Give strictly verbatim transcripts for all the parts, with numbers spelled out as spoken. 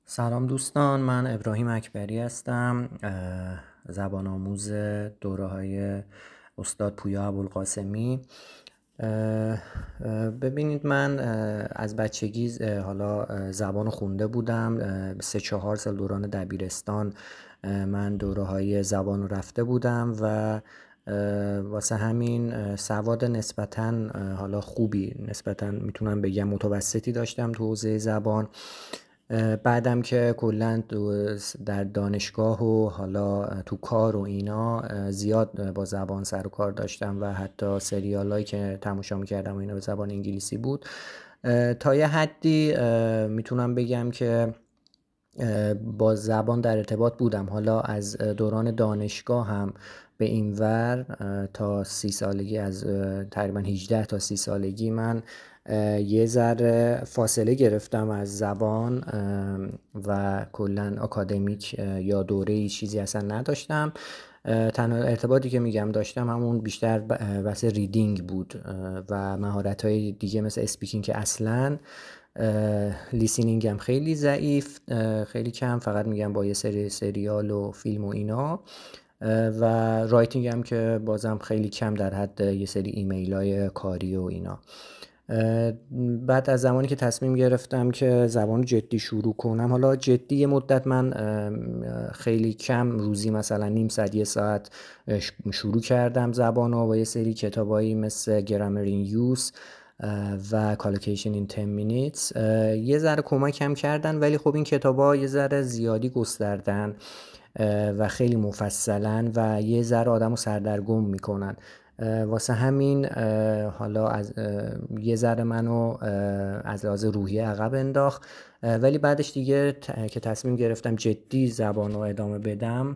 سلام دوستان، من ابراهیم اکبری هستم، زبان آموز دوره های استاد پویا ابوالقاسمی. ببینید، من از بچگی حالا زبان خونده بودم. سه چهار سال دوران دبیرستان من دوره های زبان رو رفته بودم و واسه همین سواد نسبتاً حالا خوبی، نسبتاً میتونم بگم متوسطی داشتم تو حوزه زبان. بعدم که کلا در دانشگاه و حالا تو کار و اینا زیاد با زبان سر و کار داشتم و حتی سریالایی که تماشا میکردم و اینا به زبان انگلیسی بود. تا یه حدی میتونم بگم که با زبان در ارتباط بودم. حالا از دوران دانشگاه هم به این ور تا سی سالگی، از تقریبا هجده تا سی سالگی من یه ذره فاصله گرفتم از زبان و کلا آکادمیک یا دوره‌ای چیزی اصلا نداشتم. تنها ارتباطی که میگم داشتم همون بیشتر واسه ریدینگ بود و مهارت‌های دیگه مثل اسپیکینگ که اصلاً، لیسینینگ هم خیلی ضعیف، خیلی کم، فقط میگم با یه سری سریال و فیلم و اینا، و رایتینگ هم که بازم خیلی کم در حد یه سری ایمیل های کاری و اینا. بعد از زمانی که تصمیم گرفتم که زبان جدی شروع کنم، حالا جدی یه مدت من خیلی کم، روزی مثلا نیم ساعت یه ساعت شروع کردم زبان ها با یه سری کتابایی مثل گرامر این یوز و کالوکیشن این ده مینیتس. یه ذره کمکم کردن، ولی خب این کتابا یه ذره زیادی گستردن و خیلی مفصلن و یه ذره آدمو سردرگم میکنن. واسه همین حالا از یه ذره منو از لحاظ روحی عقب انداخت، ولی بعدش دیگه که تصمیم گرفتم جدی زبان رو ادامه بدم،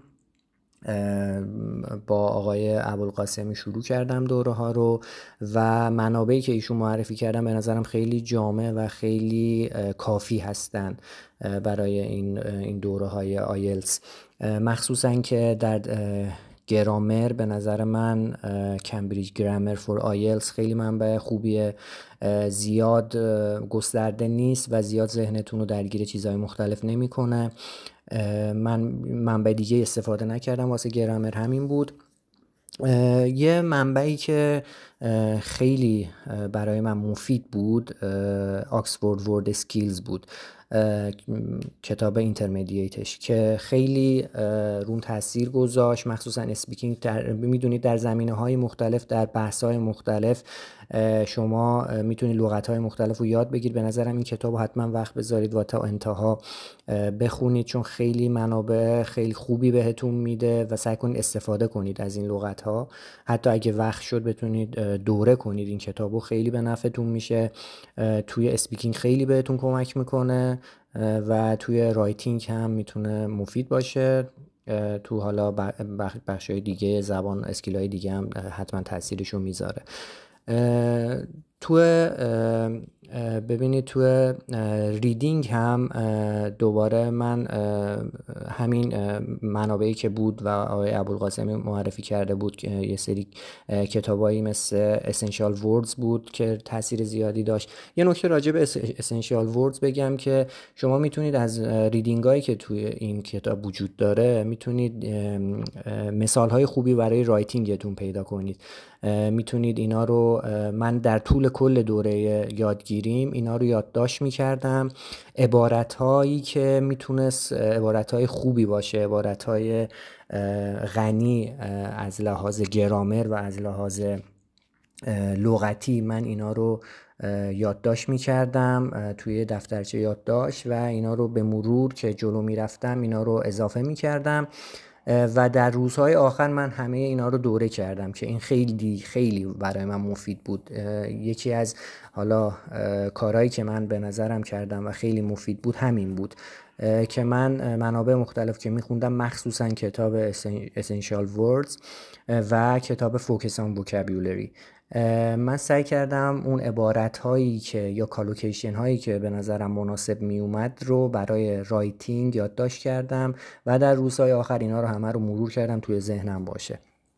با آقای ابوالقاسمی شروع کردم دوره ها رو و منابعی که ایشون معرفی کردن به نظرم خیلی جامع و خیلی کافی هستن برای این این دوره های آیلتس. مخصوصا که در گرامر به نظر من کمبریج گرامر فور آیلتس خیلی منبع خوبیه، زیاد گسترده نیست و زیاد ذهنتون رو درگیر چیزهای مختلف نمیکنه. من منبع دیگه استفاده نکردم واسه گرامر، همین بود. یه منبعی که خیلی برای من مفید بود آکسفورد ورد اسکیلز بود، کتاب اینترمدییتش که خیلی رون تاثیر گذاشت، مخصوصا اسپیکینگ. در میدونید در زمینه‌های مختلف، در بحث‌های مختلف شما میتونید لغت‌های مختلف رو یاد بگیرید. به نظرم این کتاب رو حتما وقت بذارید و تا انتها بخونید، چون خیلی منابع خیلی خوبی بهتون میده و سعی کنید استفاده کنید از این لغت‌ها. حتی اگه وقت شد بتونید دوره کنید این کتابو، خیلی به نفعتون میشه. توی اسپیکینگ خیلی بهتون کمک میکنه و توی رایتینگ هم میتونه مفید باشه. تو حالا بخشای دیگه زبان، اسکیلای دیگه هم حتما تاثیرشو میذاره. تو ببینید تو ریدینگ هم دوباره من همین منابعی که بود و آقای ابوالقاسمی معرفی کرده بود که یه سری کتابایی مثل اسنشیال وردز بود که تاثیر زیادی داشت. یه نکته راجع به اسنشیال وردز بگم که شما میتونید از ریدینگ هایی که توی این کتاب وجود داره میتونید مثال های خوبی برای رایتینگتون پیدا کنید. میتونید اینا رو، من در طول کل دوره یادگیریم اینا رو یادداشت میکردم، عبارت هایی که میتونست عبارت های خوبی باشه، عبارت های غنی از لحاظ گرامر و از لحاظ لغتی، من اینا رو یادداشت میکردم توی دفترچه یادداشت و اینا رو به مرور که جلو میرفتم اینا رو اضافه میکردم و در روزهای آخر من همه اینا رو دوره کردم که این خیلی خیلی برای من مفید بود. یکی از حالا کارهایی که من به نظرم کردم و خیلی مفید بود همین بود که من منابع مختلف که میخوندم، مخصوصا کتاب Essential Words و کتاب Focus on Vocabulary، من سعی کردم اون عبارت هایی که یا کالوکیشن هایی که به نظرم مناسب می اومد رو برای رایتینگ یادداشت کردم و در روزهای آخر اینا رو همه رو مرور کردم توی ذهنم باشه.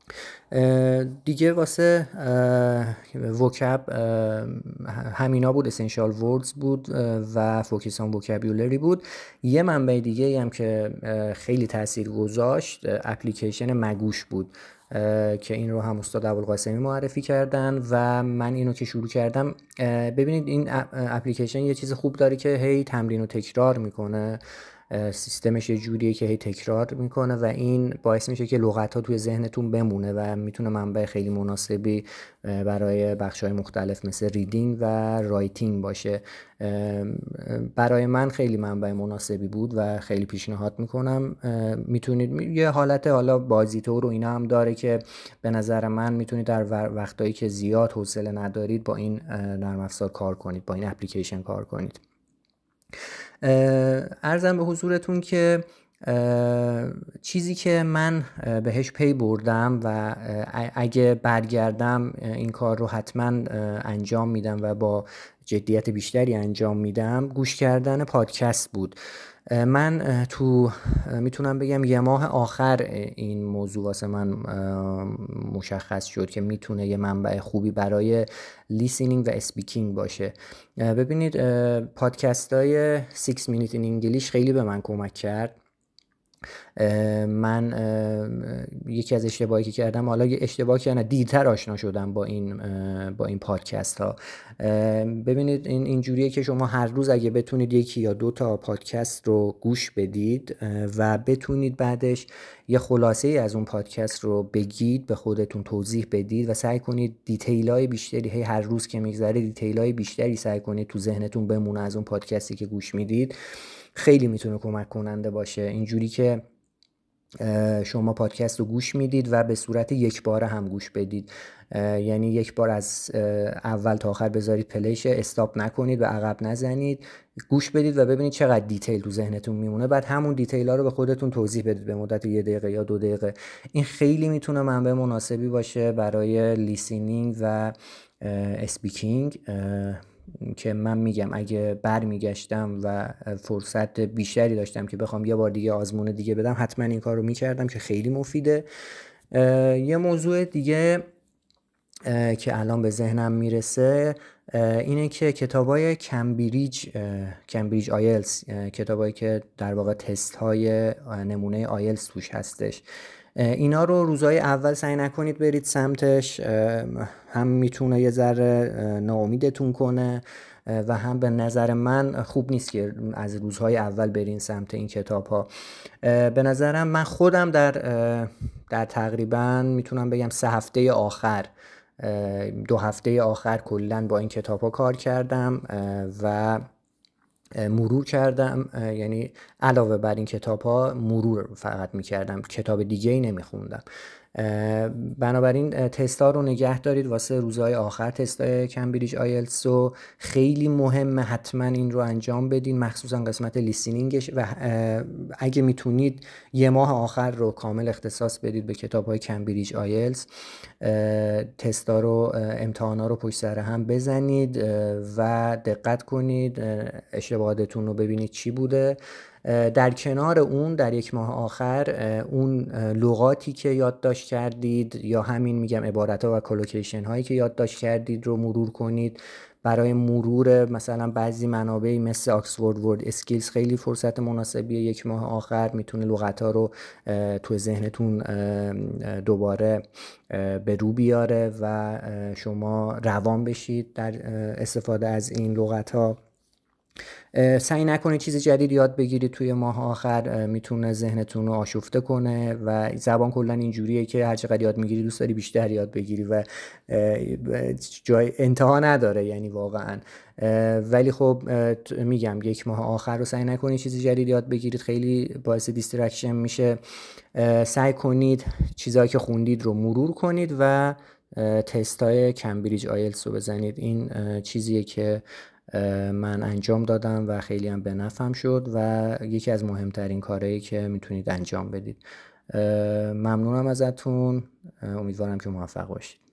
دیگه واسه وکب همینا بود، اسنشال وردز بود و فوکس آن وکابولری بود. یه منبع دیگه هم که خیلی تأثیر گذاشت اپلیکیشن مگوش بود که این رو هم استاد ابوالقاسمی معرفی کردن و من اینو که شروع کردم. ببینید این اپلیکیشن یه چیز خوب داره که هی تمرین و تکرار میکنه، سیستمش یه جوریه که هی تکرار میکنه و این باعث میشه که لغت‌ها توی ذهنتون بمونه و میتونه منبع خیلی مناسبی برای بخش‌های مختلف مثل ریدینگ و رایتینگ باشه. برای من خیلی منبع مناسبی بود و خیلی پیشنهاد میکنم. میتونید یه حالت حالا بازیتور و اینا هم داره که به نظر من میتونید در وقتایی که زیاد حوصله ندارید با این نرم افزار کار کنید، با این اپلیکیشن کار کنید. عرضم به حضورتون که چیزی که من بهش پی بردم و اگه برگردم این کار رو حتما انجام میدم و با جدیت بیشتری انجام میدم، گوش کردن پادکست بود. من تو میتونم بگم یه ماه آخر این موضوع واسه من مشخص شد که میتونه یه منبع خوبی برای لیسنینگ و اسپیکینگ باشه. ببینید پادکست های six minute in English خیلی به من کمک کرد. من یکی از اشتباهی که کردم، حالا یه اشتباه که نه دیرتر آشنا شدم با این با این پادکست ها. ببینید این اینجوریه که شما هر روز اگه بتونید یکی یا دو تا پادکست رو گوش بدید و بتونید بعدش یه خلاصه ای از اون پادکست رو بگید، به خودتون توضیح بدید و سعی کنید دیتیل های بیشتری، هی هر روز که میگذره دیتیل های بیشتری سعی کنید تو ذهنتون بمونه از اون پادکستی که گوش میدید، خیلی میتونه کمک کننده باشه. اینجوری که شما پادکست رو گوش میدید و به صورت یک باره هم گوش بدید، یعنی یک بار از اول تا آخر بذارید پلیش، استاپ نکنید و عقب نزنید، گوش بدید و ببینید چقدر دیتیل تو ذهنتون میمونه. بعد همون دیتیل ها رو به خودتون توضیح بدید به مدت یه دقیقه یا دو دقیقه. این خیلی میتونه منبع مناسبی باشه برای لیسنینگ و اسپیکینگ که من میگم اگه برمیگشتم و فرصت بیشتری داشتم که بخوام یه بار دیگه آزمون دیگه بدم، حتما این کار رو میکردم که خیلی مفیده. یه موضوع دیگه که الان به ذهنم میرسه اینه که کتابای کمبریج کمبریج آیلتس، کتابایی که در واقع تست های نمونه آیلتس توش هستش، اینا رو روزهای اول سعی نکنید برید سمتش، هم میتونه یه ذره ناامیدتون کنه و هم به نظر من خوب نیست که از روزهای اول برین سمت این کتاب ها. به نظرم من خودم در در تقریبا میتونم بگم سه هفته آخر، دو هفته آخر کلن با این کتاب ها کار کردم و مرور کردم، یعنی علاوه بر این کتاب ها مرور فقط میکردم، کتاب دیگه ای نمیخوندم. بنابراین تست ها رو نگه دارید واسه روزهای آخر. تست های کمبریج آیلتس رو خیلی مهمه، حتما این رو انجام بدین، مخصوصا قسمت لیسنینگش، و اگه میتونید یه ماه آخر رو کامل اختصاص بدید به کتاب های کمبریج آیلتس. تست ها رو، امتحان ها رو پشت سر هم بزنید و دقت کنید، اشتباهاتتون رو ببینید چی بوده. در کنار اون در یک ماه آخر اون لغاتی که یادداشت کردید یا همین میگم عبارت‌ها و کلوکیشن هایی که یادداشت کردید رو مرور کنید. برای مرور مثلا بعضی منابعی مثل آکسفورد ورد اسکیلز خیلی فرصت مناسبیه. یک ماه آخر میتونه لغت‌ها رو تو ذهنتون دوباره به رو بیاره و شما روان بشید در استفاده از این لغت‌ها. سعی نکنید چیز جدید یاد بگیرید توی ماه آخر، میتونه ذهنتون رو آشفته کنه و زبان کلا اینجوریه که هر چقدر یاد میگیری دوست داری بیشتر یاد بگیری و جای انتها نداره، یعنی واقعا. ولی خب میگم یک ماه آخر رو سعی نکنید چیز جدید یاد بگیرید، خیلی باعث دیسترکشن میشه. سعی کنید چیزایی که خوندید رو مرور کنید و تستای کمبریج آیلتس رو بزنید. این چیزیه که من انجام دادم و خیلی هم به نفعم شد و یکی از مهمترین کارهایی که میتونید انجام بدید. ممنونم ازتون، امیدوارم که موفق باشید.